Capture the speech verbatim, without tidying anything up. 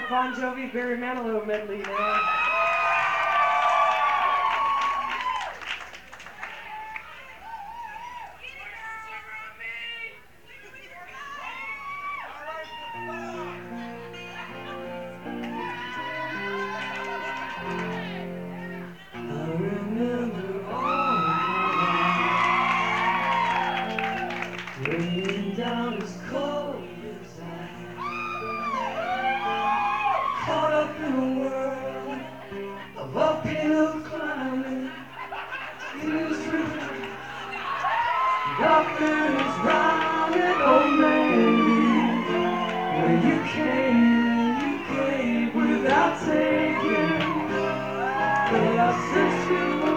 Bon Jovi, Barry Manilow medley now. Raining down as cold as ice, caught up in a world of uphill climbing. Years driven, nothing is round and old man. When you came, you came without taking. But I sensed you.